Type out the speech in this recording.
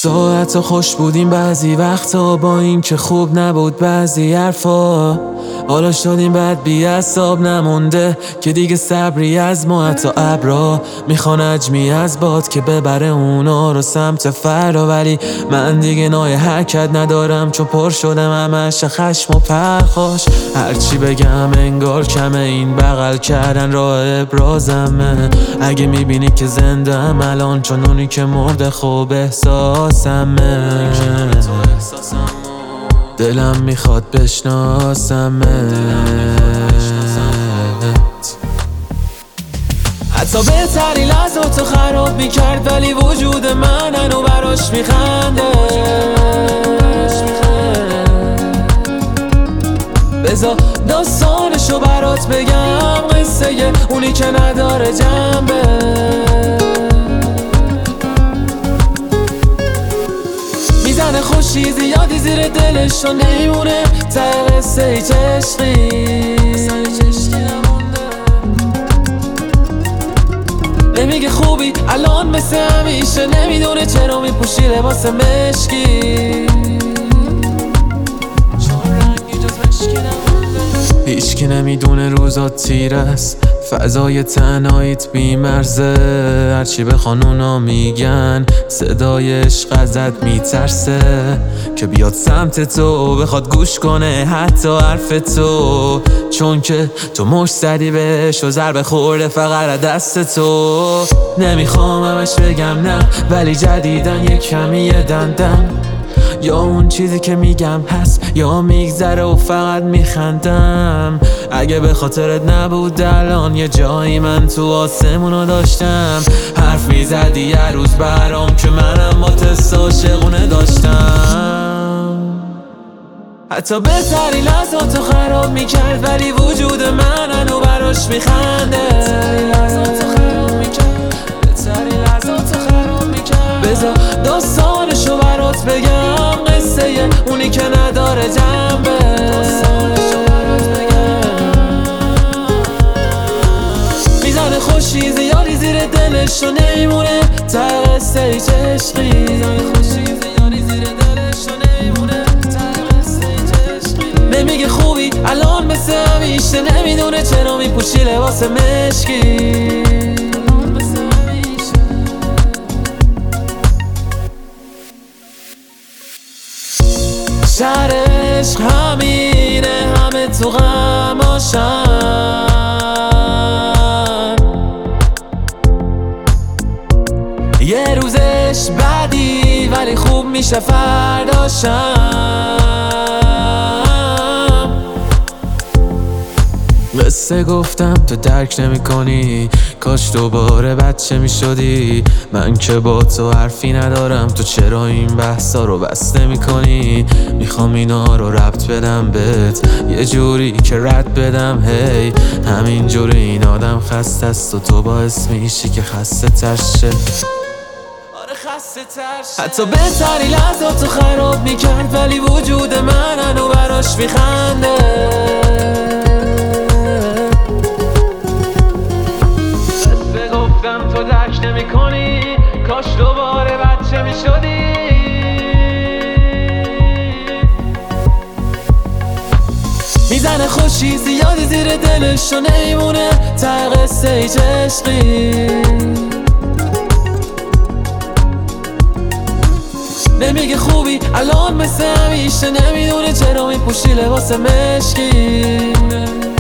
ساعت خوش بودیم بعضی وقتا، با این که خوب نبود بعضی حرفا. حالا شدیم بعد بی عصاب نمونده که دیگه صبری از ما حتی ابرا. میخوان اجمی از باد که ببره اونا رو سمت فردا، ولی من دیگه نای حرکت ندارم چون پر شدم همش خشم و پرخاش. هرچی بگم انگار کمه، این بغل کردن راه ابرازمه. اگه میبینی که زندم الان چون اونی که مرده خوب احساسمه. دلم میخواد بشناسمت. حتی بهترین لحظاتو خراب میکرد ولی وجود من هنو براش میخنده. بذار داستانشو برات بگم، قصه اونی که نداره جنبه. میزنه خوشی زیادی زیر دلش و نیمونه ته قصه هیچ عشقی. نمیگه خوبی الان مثل همیشه، نمیدونه چرا میپوشی لباس مشکی. هیچکی نمیدونه روزات تیر است، فضای تنهاییت بیمرزه. هرچی بخوان اونا میگن صدای عشق ازت میترسه که بیاد سمت تو بخواد گوش کنه حتی حرف تو، چون که تو مش زدی بهش و ضربه خورده فقط دست تو. نمیخوام همش بگم نه، ولی جدیدن یک کمی دندم، یا اون چیزی که میگم هست یا میگذره و فقط میخندم. اگه به خاطرت نبود الان یه جایی من تو آسمونو داشتم. حرف میزدی یه روز برام که منم با تست عاشقونه داشتم. حتی بهترین لحظاتو خراب میکرد ولی وجود من هنو براش میخنده. بذار داستانشو برات بگم، قصه اونی که نداره جنبه. میزنه خوشی زیادی زیر دلش و نیمونه ته قصه هیچ عشقی. نمیگه خوبی الان مثل همیشه، نمیدونه چرا میپوشی لباس مشکی. شهر عشق همینه، همه تو غماشن. یه روزش بدی ولی خوب میشه فرداشم. قصه گفتم تو درک نمی کنی، کاش دوباره بچه می شدی. من که با تو حرفی ندارم، تو چرا این بحثا رو بس نمی کنی؟ میخوام اینا رو ربط بدم بهت یه جوری که رد بدم. هی همین جوری این آدم خسته است و تو باعث میشی که خسته تر شه. حتی بهترین لحظاتو خراب میکرد ولی وجود من هنو براش میخنده. تو درک نمی کنی، کاش دوباره بچه می شدی. میزنه خوشی زیادی زیر دلش و نیمونه ته قصه هیچ عشقی. نمیگه خوبی الان مثل همیشه، نمیدونه چرا میپوشی لباس مشکی.